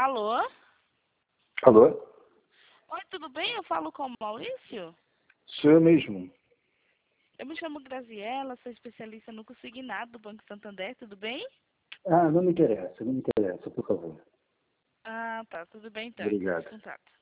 Alô? Alô? Oi, tudo bem? Eu falo com o Maurício? Sou eu mesmo. Eu me chamo Graziela, sou especialista no consignado do Banco Santander, tudo bem? Ah, não me interessa, por favor. Ah, tá, tudo bem então. Obrigado. Contato.